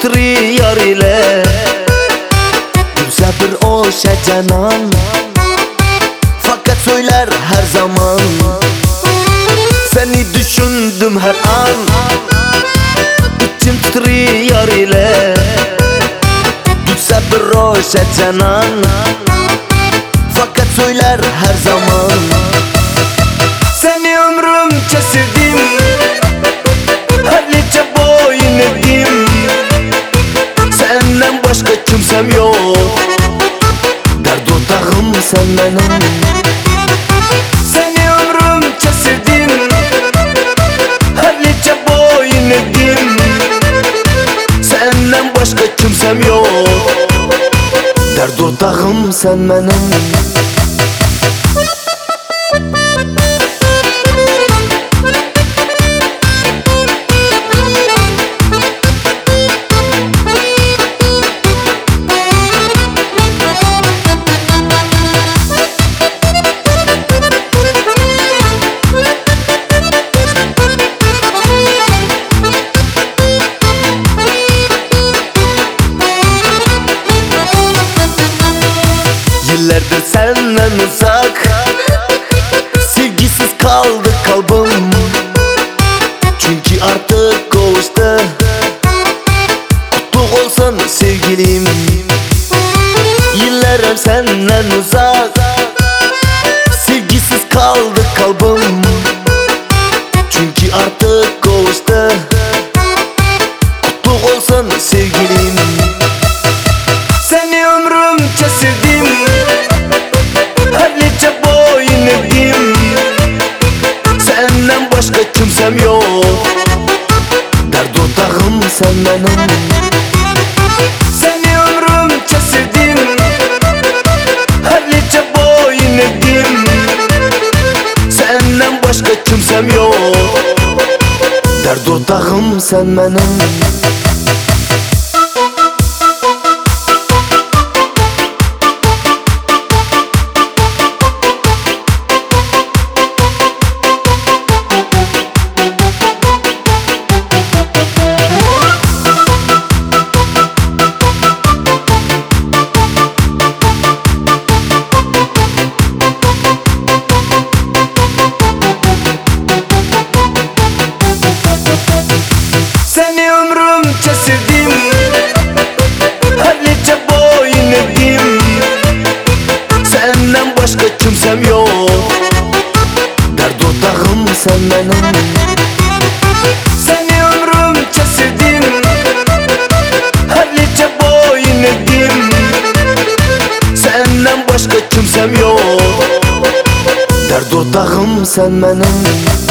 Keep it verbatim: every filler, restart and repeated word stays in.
titriyar ile Gülse bir oşa canan Fakat söyler her zaman Seni düşündüm her an İçim titriyar ile Gülse bir oşa canan Fakat söyler her zaman Seni ömrümce sevdim Hallice boyun eğdim Senden başka kimsem yok Dert ortağım sen benim Seni ömrümce sevdim Hallice boyun eğdim Senden başka kimsem yok Dert ortağım sen benim Yıllardır senden uzak Sevgisiz kaldı kalbim Çünkü artık kavuştu Kutlu olsun sevgilim Yıllarım senden uzak Sevgisiz kaldı kalbim Çünkü artık kavuştu Kutlu olsun sevgilim Seni ömrümce sevdim Hallice boyun eğdim Senden başka kimsem yok Dert ortağım sen benim Seni ömrümce sevdim Hallice boyun eğdim Senden başka kimsem yok Dert ortağım sen benim Seni ömrümce sevdim Hallice boyun eğdim Senden başka kimsem yok Dert ortağım sen benim Seni ömrümce sevdim Hallice boyun eğdim Senden başka kimsem yok Dert ortağım sen benim